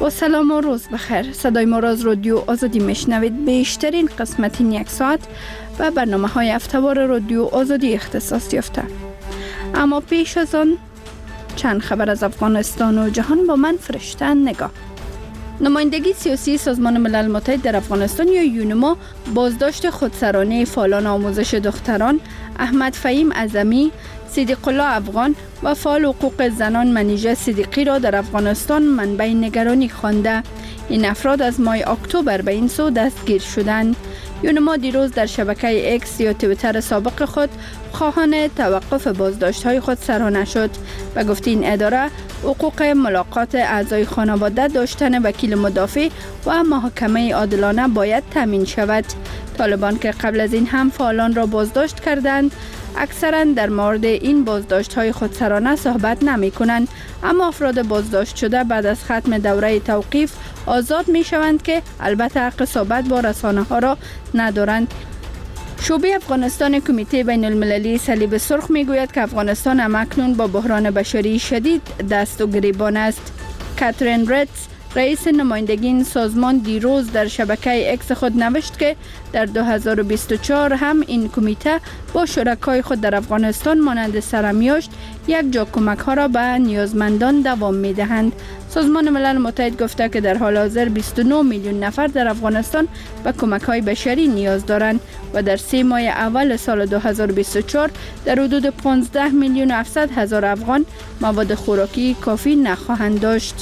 و سلام و روز بخیر. صدای ما را از رادیو آزادی میشنوید. بیشترین قسمت این یک ساعت و برنامه های هفته‌وار رادیو آزادی اختصاص یافته. اما پیش از آن چند خبر از افغانستان و جهان با من فرشته نگاه. نمایندگی سیاسی سازمان ملل متحد در افغانستان یا یونما بازداشت خودسرانه فعالان آموزش دختران احمد فهیم اعظمی، صدیق الله افغان و فعال حقوق زنان منیژه صدیقی را در افغانستان منبع نگرانی خوانده. این افراد از ماه اکتبر به این سو دستگیر شدند. یونما دیروز در شبکه اکس یا توییتر سابق خود خواهان توقف بازداشت‌های خود سرانه شد و گفت این اداره حقوق ملاقات اعضای خانواده، داشتن وکیل مدافع و محاکمه عادلانه باید تامین شود. طالبان که قبل از این هم فعالان را بازداشت کردند، اکثرا در مورد این بازداشت‌های خودسرانه صحبت نمی‌کنند، اما افراد بازداشت شده بعد از ختم دوره توقیف آزاد می‌شوند که البته حق صحبت با رسانه‌ها را ندارند. شعبه افغانستان کمیته بین المللی صلیب سرخ میگوید که افغانستان همکنون با بحران بشری شدید دست و گریبان است. کاترین ریتز رئیس نمایندگی این سازمان دیروز در شبکه اکس خود نوشت که در 2024 هم این کمیته با شرکای خود در افغانستان مانند سرمیاشت یک جا کمک ها را به نیازمندان دوام می دهند. سازمان ملل متحد گفته که در حال حاضر 29 میلیون نفر در افغانستان به کمک های بشری نیاز دارند و در 3 ماه اول سال 2024 در حدود 15 میلیون و 700 هزار افغان مواد خوراکی کافی نخواهند داشت.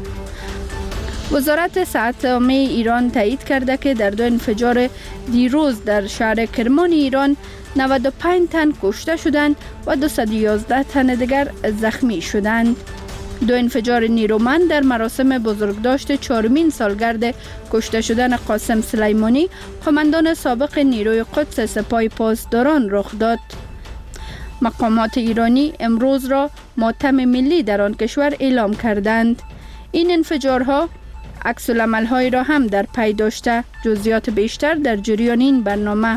وزارت صحت عامه ایران تایید کرده که در 2 انفجار دیروز در شهر کرمان ایران 95 تن کشته شدند و 211 تن دیگر زخمی شدند. 2 انفجار نیرومند در مراسم بزرگداشت 4مین سالگرد کشته شدن قاسم سلیمانی، قماندان سابق نیروی قدس سپاه پاسداران رخ داد. مقامات ایرانی امروز را ماتم ملی در آن کشور اعلام کردند. این انفجارها عکس‌العمل‌هایی را هم در پی داشته. جزئیات بیشتر در جریان این برنامه.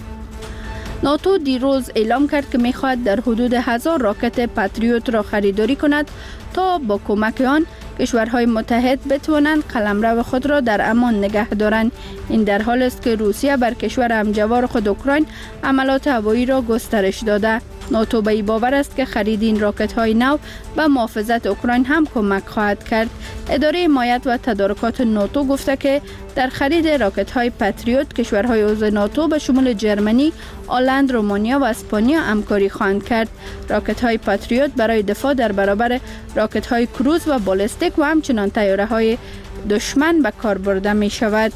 ناتو دیروز اعلام کرد که می‌خواهد در حدود 1000 راکت پاتریوت را خریداری کند تا با کمک آن کشورهای متحد بتوانند قلمرو خود را در امان نگه دارند. این در حال است که روسیه بر کشور همجوار خود اوکراین حملات هوایی را گسترش داده. ناتو به این باور است که خرید این راکت‌های نو به محافظت اوکراین هم کمک خواهد کرد. اداره حمایت و تدارکات ناتو گفته که در خرید راکت‌های پاتریوت کشورهای عضو ناتو به شمول جرمنی، هلند، رومانیا و اسپانیا همکاری خواهند کرد. راکت‌های پاتریوت برای دفاع در برابر راکت‌های کروز و بالستیک و همچنان طیاره‌های دشمن به کار برده می شود.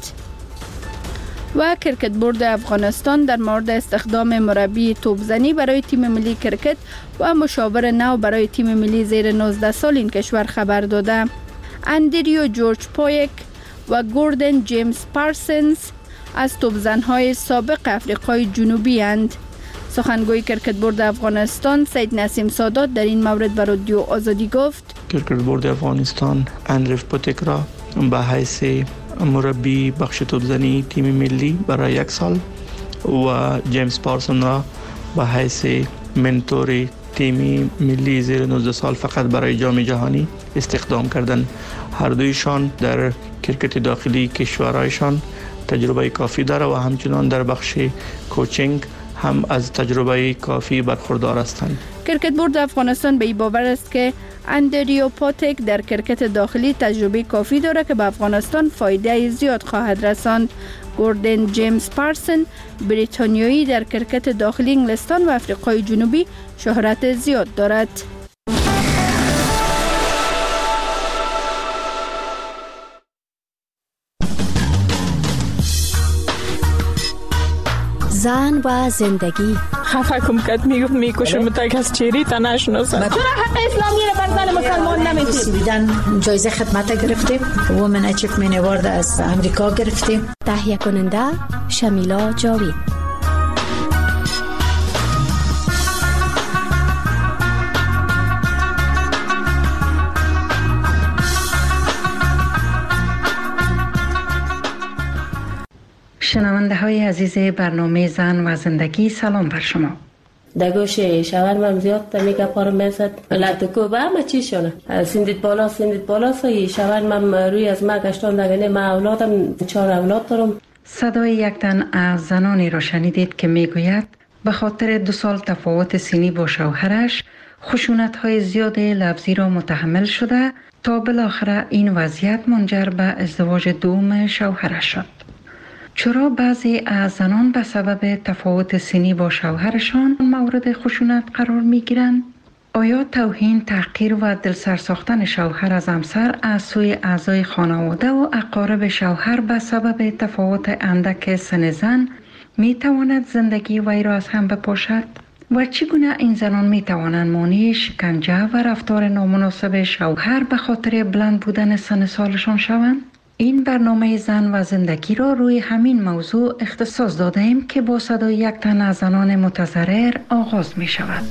و کرکت بورد افغانستان در مورد استخدام مربی توپزنی برای تیم ملی کرکت و مشاور نو برای تیم ملی زیر 19 سال این کشور خبر داده. اندریو جورج پایک و گوردن جیمز پارسنز از توپزن‌های سابق افریقای جنوبی اند. سخنگوی کرکت بورد افغانستان سید نسیم سادات در این مورد به رادیو آزادی گفت: کرکت بورد افغانستان اندریو پاتک را به حیث مربی بخش توپزنی تیم ملی برای 1 سال و جیمز پارسون را به حیث منتور تیم ملی زیر 19 سال فقط برای جام جهانی استخدام کردند. هر دویشان در کرکت داخلی کشورهایشان تجربه کافی داره و همچنان در بخش کوچینگ هم از تجربه کافی برخوردار هستند. کرکت بورد افغانستان به این باور است که اندریو پاتک در کرکت داخلی تجربه کافی دارد که به افغانستان فایده زیاد خواهد رساند. گوردن جیمز پارسن بریتانیایی در کرکت داخلی انگلستان و افریقای جنوبی شهرت زیاد دارد. زن و زندگی. خفه کم کد میکشم تا کس چیری تا نشناسم. چرا حق اسلامی را بر زن مسلمان نمیدید؟ سویدن جایزه خدمت گرفتیم. وومن اچیومنت اوارد از امریکا گرفتیم. تهیه کننده شمیلا جاوید. شنونده های عزیز برنامه زن و زندگی، سلام بر شما. دگوش شاورما زیاد میگه پارو میزد لاتوکو با ما چی شونه سندید بالا سوی شاورما روی از ما گشتان دگنه ما اولادم 4 اولاد دارم. صدای یک تن از زنانی را شنیدید که میگوید به خاطر 2 سال تفاوت سنی با شوهرش خشونت‌های زیاد لفظی را متحمل شده تا بالاخره این وضعیت منجر به ازدواج دوم شوهرش شد. چرا بعضی از زنان به سبب تفاوت سنی با شوهرشان مورد خشونت قرار میگیرند؟ آیا توهین، تحقیر و دلسر ساختن شوهر از همسر از سوی اعضای خانواده و اقارب شوهر به سبب تفاوت اندک سن زن می تواند زندگی وی را از هم بپاشد؟ و چگونه این زنان می توانند مانع شکنجه و رفتار نامناسب شوهر به خاطر بلند بودن سن سالشان شوند؟ این برنامه زن و زندگی را روی همین موضوع اختصاص داده ایم که با صدای یک تن از زنان متضرر آغاز می شود.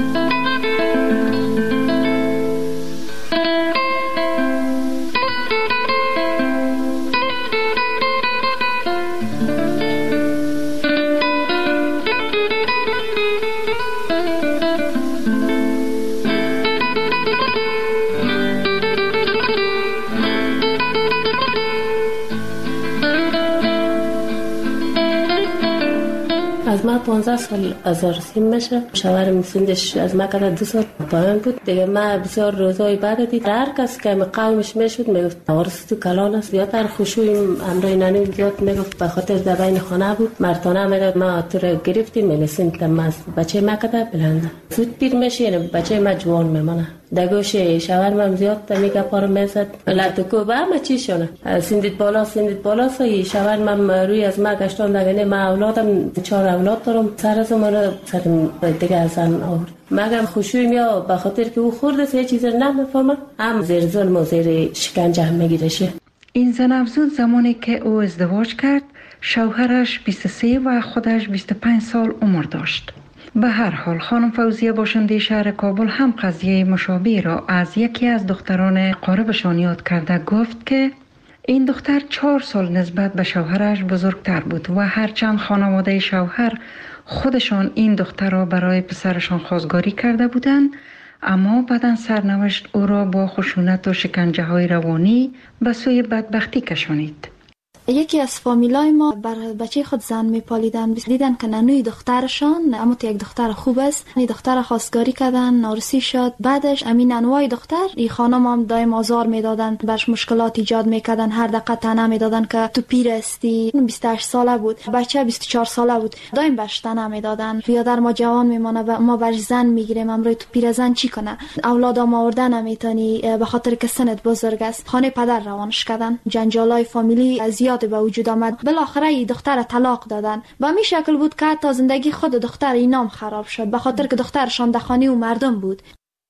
از ما 15 سال ازارسیم میشه. شوهرم سنش از ما کده 2 سال پایین بود دیگه. ما بسیار روزای بعد دید هر کس که قومش میشد میگفت وارث تو کلان است. زیادتر خشوع امرای نانی زیاد میگفت به خاطر دبین خانه بود. مرتانه میگفت ما تو رو گرفتیم میلسیم تماس بچه ما کده بلنده زود پیر میشه یعنی بچه ما جوان میمونه. دگوش شاورما زیاد میگه پارو میزد لاتوکو با ما چی شونه سندید بالا سوی شاورما روی از ما گشتان دگنه ما اولادم 4 اولاد دارم. سر از ما سرم دیگه از زن آورد. مگم خوشویم یا به خاطر که او خورده سه چیز نمیفهمه هم زیر ظلم و زیر شکنجه هم میگیرشه. این زن افزود زمانی که او ازدواج کرد شوهرش 23 و خودش 25 سال عمر داشت. به هر حال خانم فوزیه باشنده شهر کابل هم قضیه مشابه را از یکی از دختران قاربشان یاد کرده. گفت که این دختر 4 سال نسبت به شوهرش بزرگتر بود و هرچند خانواده شوهر خودشان این دختر را برای پسرشان خواستگاری کرده بودند، اما بعداً سرنوشت او را با خشونت و شکنجه های روانی به سوی بدبختی کشانید. یکی از فامیلای ما بر بچه خود زن میپالیدن، دیدن که ننوی دخترشان اما یک دختر خوب است، این دختر خواستگاری کردن، نارسی شد. بعدش امین ننوای دختر این خانم هم دایم آزار میدادن، برش مشکلات ایجاد میکردن، هر دقیقه طعنه میدادن که تو پیر استی. 28 ساله بود، بچه 24 ساله بود، دایم برش طعنه میدادن. بیادر ما جوان میمونه و ما برش زن میگیریم، امروز تو پیر زن چی کنه؟ اولادام آورده نمیتونی به خاطر که سنت بزرگ است. خانه پدر روانش کردن، جنجالای فامیلی زیاد به وجود آمد. بالاخره این دختر طلاق دادن. به این شکل بود که تا زندگی خود دختر اینام خراب شد به خاطر که دخترشان دخانی و مردم بود.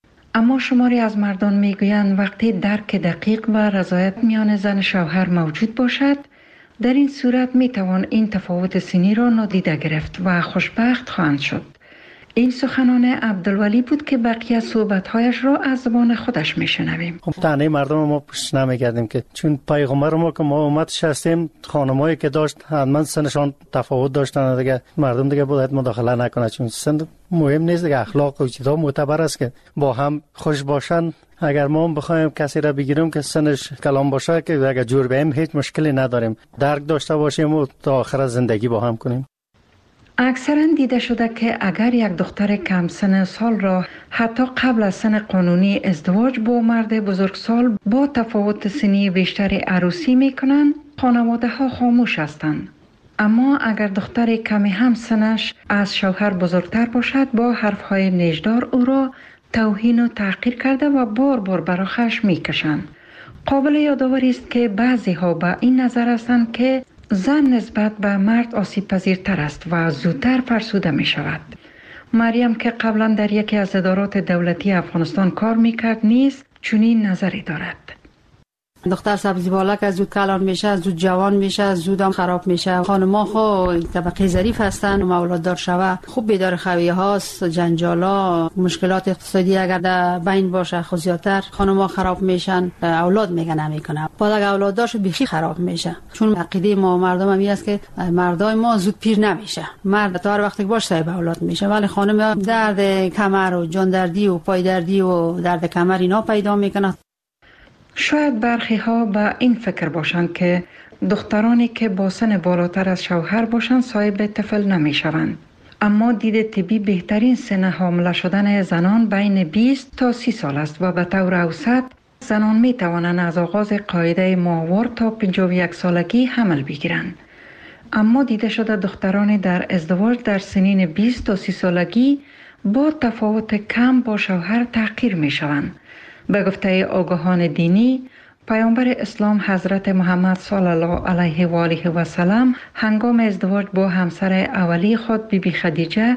اما شماری از مردان میگویند وقتی درک دقیق و رضایت میان زن شوهر موجود باشد، در این صورت میتوان این تفاوت سنی را نادیده گرفت و خوشبخت خواهند شد. این سخنان عبدالولی بود که بقیه صحبت‌هایش را از زبان خودش میشنویم. طعنه مردم ما پشت نمی‌کردیم که چون پیغمبر ما که ما امتش هستیم، خانمایی که داشت حتما سنشان تفاوت داشتن دیگه، مردم دیگه باید مداخله نکنه چون سن مهم نیست دیگه. اخلاق و چیزا معتبر است که با هم خوش باشن. اگر ما بخوایم کسی را بگیریم که سنش کلام باشه که اگر جور بیم هیچ مشکلی نداریم، درک داشته باشیم و تا آخر زندگی با هم کنیم. اکثرا دیده شده که اگر یک دختر کم سن سال را حتی قبل از سن قانونی ازدواج با مرد بزرگسال با تفاوت سنی بیشتری عروسی میکنند، خانواده ها خاموش هستند. اما اگر دختر کمی هم سنش از شوهر بزرگتر باشد، با حرفهای نیشدار او را توهین و تحقیر کرده و بار بار برای خشم میکشند. قابل یادآوری است که بعضی ها به این نظر هستند که زن نسبت به مرد آسیب پذیرتر است و زودتر فرسوده می شود. مریم که قبلا در یکی از ادارات دولتی افغانستان کار می کرد نیز چنین نظری دارد. دختر سبزی بالک از زود کلان میشه، زود جوان میشه، زود هم خراب میشه. خانما خو طبقه ظریف هستن و اولاد دار شوه خوب بیدار خویه هاست، جنجالا، مشکلات اقتصادی اگر در بین باشه خو زیادتر خانما خراب میشن، اولاد میگه نمیکنه. بعد اگر اولاد دار شد بیخی خراب میشه. چون عقیده ما مردم هم است که مردای ما زود پیر نمیشه. مرد تا هر وقتی باشه صاحب اولاد میشه، ولی خانم درد کمر و جان دردی و پای دردی و درد کمر اینا پیدا میکنه. شاید برخی ها به این فکر باشند که دخترانی که با سن بالاتر از شوهر باشند صاحب طفل نمی شوند. اما دید طبی بهترین سن حامله شدن زنان بین 20 تا 30 سال است و به طور اوسط زنان می توانند از آغاز قاعده ماهوار تا 51 سالگی حمل بگیرند. اما دیده شده دخترانی در ازدواج در سنین 20 تا 30 سالگی با تفاوت کم با شوهر تحقیر می شوند. به گفته آگاهان دینی، پیامبر اسلام حضرت محمد صلی الله علیه و آله و سلم هنگام ازدواج با همسر اولی خود بیبی خدیجه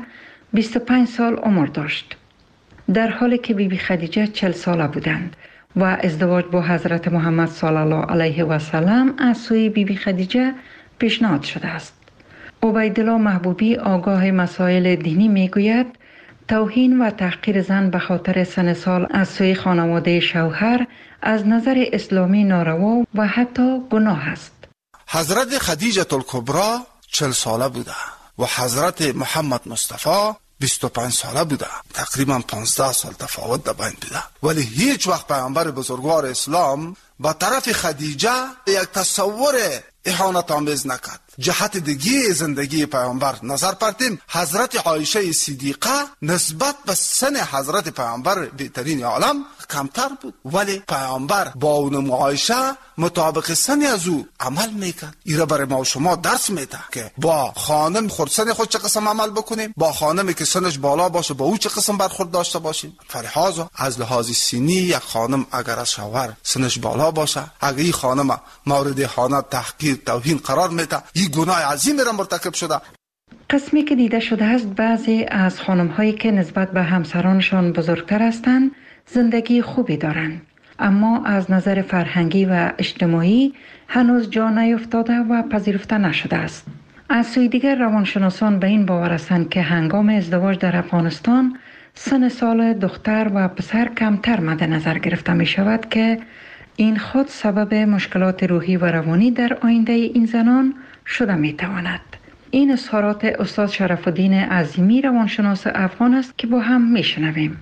25 سال عمر داشت، در حالی که بیبی خدیجه 40 ساله بودند و ازدواج با حضرت محمد صلی الله علیه و سلم از سوی بیبی خدیجه پیشنهاد شده است. عبیدالله محبوبی آگاه مسائل دینی میگوید توهین و تحقیر زن به خاطر سن سال از سوی خانواده شوهر از نظر اسلامی ناروا و حتی گناه است. حضرت خدیجه الکبری 40 ساله بوده و حضرت محمد مصطفی 25 ساله بوده. تقریبا 15 سال تفاوت در بین بوده، ولی هیچ وقت پیامبر بزرگوار اسلام با طرف خدیجه یک تصور اهانت آمیز نکرد. جهت دیگه زندگی پیامبر نظر پرتیم، حضرت عایشه صدیقه نسبت به سن حضرت پیامبر بهترین عالم کمتر بود، ولی پیامبر با اون عایشه مطابق سن از او عمل میکرد. ایره برای ما و شما درس میده که با خانم خودسن خود چه قسم عمل بکنیم، با خانمی که سنش بالا باشه با او چه قسم برخورد داشته باشیم. فلحاظا از لحاظ سنی یک خانم اگر از شوهر سنش بالا باشه، اگر این خانم مورد اهانت، تحقیر، توهین قرار میده، این گناه عظیمی را مرتکب شده. قسمی که دیده شده است بعضی از خانم‌هایی که نسبت به همسرانشان بزرگتر هستند زندگی خوبی دارند، اما از نظر فرهنگی و اجتماعی هنوز جا نیفتاده و پذیرفته نشده است. از سوی دیگر روانشناسان به این باور هستند که هنگام ازدواج در افغانستان سن سال دختر و پسر کمتر مد نظر گرفته می شود که این خود سبب مشکلات روحی و روانی در آینده این زنان شده می تواند. این اظهارات استاد شرف الدین عظیمی روانشناس افغان است که با هم می شنویم.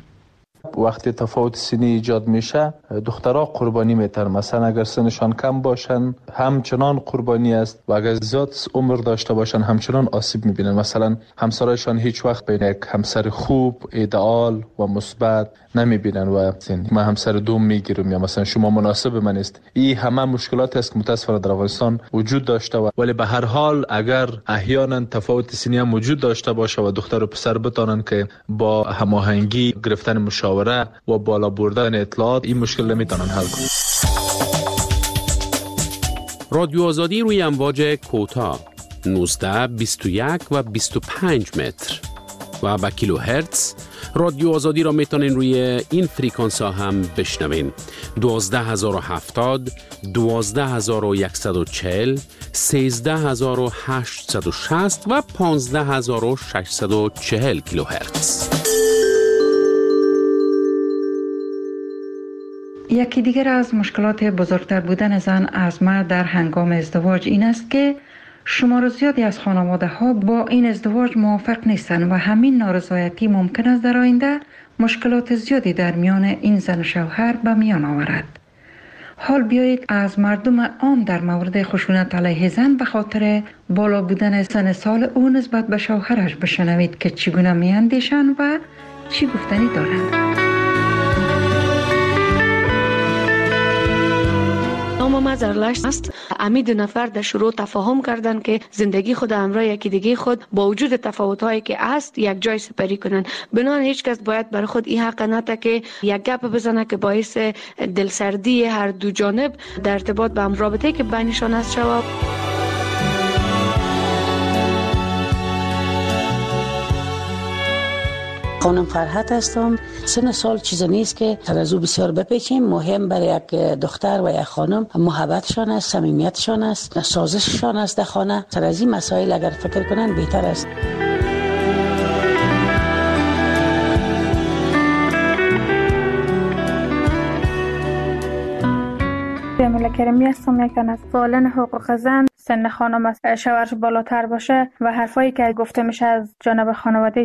وقتی تفاوت سنی ایجاد میشه دخترها قربانی میتر. مثلا اگر سنشان کم باشن همچنان قربانی است و اگر زیاد عمر داشته باشن همچنان آسیب میبینن. مثلا همسرایشان هیچ وقت بین یک همسر خوب، ایدئال و مثبت نمیبینن و من همسر دوم میگیرم یا مثلا شما مناسب من است. این همه مشکلات است که متاسفانه در افغانستان وجود داشته ولی به هر حال اگر احیانا تفاوت سنی هم وجود داشته باشه و دختر و پسر بتانن که با هماهنگی گرفتن مشاوره و بالا بردن اطلاعات این مشکل نمیتونن حل کنن. رادیو آزادی روی امواج کوتاه 19 21 و 25 متر و با کیلو هرتز. رادیو آزادی را میتونین روی این فریکانس ها هم بشنوین. 12070 12140 13860 و 15640 کیلو هرتز. یکی دیگر از مشکلات بزرگتر بودن زن از مرد در هنگام ازدواج این است که شمار زیادی از خانواده ها با این ازدواج موافق نیستند و همین نارضایتی ممکن است در آینده مشکلات زیادی در میان این زن و شوهر به میان آورد. حال بیایید از مردم عام در مورد خشونت علیه زن به خاطر بالا بودن سن سال او نسبت به شوهرش بشنوید که چگونه میاندیشند و چی گفتنی دارند. نام زرلشت است. امی دو نفر در شروع تفاهم کردند که زندگی خود همراه یکی دیگه خود با وجود تفاوت‌هایی که است یک جای سپری کنند. بنابراین هیچ کس باید برای خود این حق نده که یک گپ بزنه که باعث دلسردی هر دو جانب در ارتباط به هم رابطه که بینشان است شود. خانم فرحت هستم. سن سال چیز نیست که ترازو بسیار بپیچیم. مهم برای یک دختر و یک خانم محبتشان است، صمیمیتشان است، سازششان است در خانه. سر از این مسائل اگر فکر کنن بهتر است. جمیله کریمی هستم. یک تن از فعالان حقوق زن. سن خانم است شوهرش بالاتر باشه و حرفایی که گفته میشه از جانب خانواده